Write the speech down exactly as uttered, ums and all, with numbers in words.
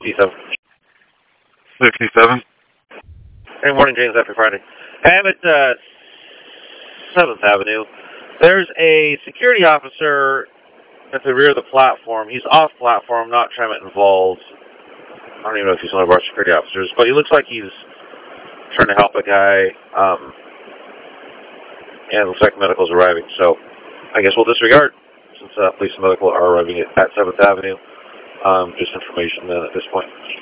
fifty-seven. fifty-seven? Hey, morning, James. Happy Friday. I'm at uh, seventh Avenue. There's a security officer at the rear of the platform. He's off platform, not trying to get involved. I don't even know if he's one of our security officers, but he looks like he's trying to help a guy. Um, and it looks like medical's arriving. So I guess we'll disregard since uh, police and medical are arriving at, at seventh Avenue. Um, just information uh, at this point.